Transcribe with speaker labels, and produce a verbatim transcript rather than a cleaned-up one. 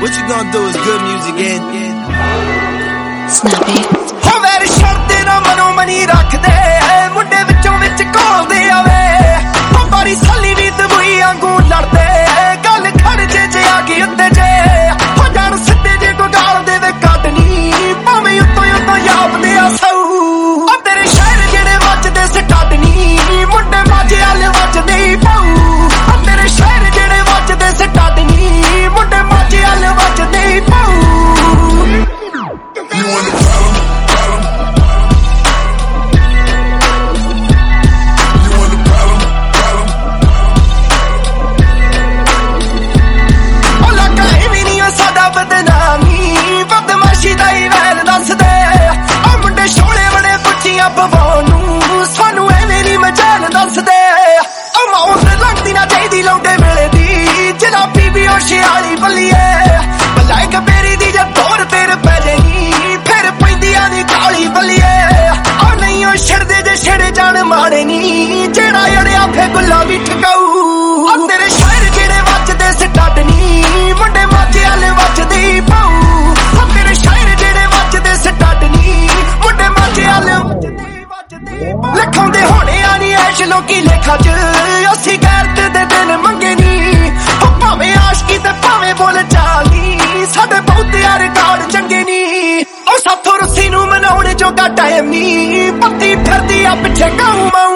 Speaker 1: What you gonna do is good music and
Speaker 2: Snappy.
Speaker 3: हो मेरी शर्त ना मनो मनी रख दे मुंडे विचों विच कोल दे आवे हो बारी साली भी तबुई आंगू लड़दे गल खड़ जे जे आ गई उत्ते जे हो जान सिद्धे जे को गाल दे वे काटनी भाਵੇਂ उत्तों उत्तों यापदे आ सौ ओ तेरे शहर जेड़े वजदे सटाटनी मुंडे माजे आले वजदे ही पाऊ ओ तेरे शहर जेड़े वजदे सटाटनी मुंडे माजे आले वजदे ही पाऊ
Speaker 4: You want the problem? You want the problem?
Speaker 3: Oh, like I even knew sada badnaami, badmaashi da hi wehal das de. Oh, munde shole bade puchiyan pavaun nu, sanu ਐਵੇਂ ਨੀ ਮਜਾਲ ਦੱਸ ਦੇ. Oh, ਮਾਂ ਤੇ ਲੱਗਦੀ ਨਾ ਚਾਹੀਦੀ ਲੌਂਡੇ ਵੇਲੇ ਦੀ, ਜਿਹੜਾ ਬੀਬੀ ਉਹ ਸ਼ਿਆਲੀ ਬੱਲੀਏ. ਬਲਾਈ ਕਬੇਰੀ ਦੀ ਜੇ ਦੌਰ ਤੇਰੇ ਪੈ ਜਾਈ, ਫਿਰ ਪੈਂਦੀਆਂ ਦੀ ਕਾਲੀ ਬੱਲੀਏ. ਉਹ ਨਹੀਂ ਉਹ ਛਿੜਦੇ ਜੇ ਛਿੜੇ ਜਾਣ ਮਾੜੇ ਨੀ, ਜਿਹੜਾ ਅੜਿਆ ਫੇ ਗੁੱਲਾ ਵੀ ਠਕਾਊ. ਉਹ ਤੇਰੇ ਸ਼ਾਇਰ ਜਿਹੜੇ ਵੱਜਦੇ ਸਟਾਟਨੀ, ਮੁੰਡੇ ਮਾਝੇ ਵਾਲੇ ਵੱਜਦੇ ਹੀ ਪਾਊ. ਉਹ ਤੇਰੇ ਸ਼ਾਇਰ ਜਿਹੜੇ ਵੱਜਦੇ ਸਟਾਟਨੀ, ਮੁੰਡੇ ਮਾਝੇ ਵਾਲੇ ਵੱਜਦੇ ਲਖਾਉਂਦੇ ਹੋਣੇ ਆ ਨੀ ਐਸ਼ ਲੋਕੀ ਲੇਖਾਂ ਚ, ਅਸੀਂ ਗੈਰਤ ਦੇ ਦਿਲ ਮੰਗੇ ਨੀ. ਉਹ ਭਾਵੇਂ ਆਸ਼ਕੀ ਤੇ ਭਾਵੇਂ ਬੋਲ ਚਾਲੀ, ਸਾਡੇ ਬਹੁਤ ਯਾਰ ਰਿਕਾਰਡ ਚੰਗੇ ਨੀ. ਉਹ ਸਾਥੋਂ ਰੁੱਸੀ ਨੂੰ ਮਨਾਉਣ ਜੋਗਾ ਟਾਈਮ ਨੀ, ਪੱਤੀ ਫਿਰਦੀ ਆ ਪਿੱਛੇ ਗਾਉਂ ਮਾਊ.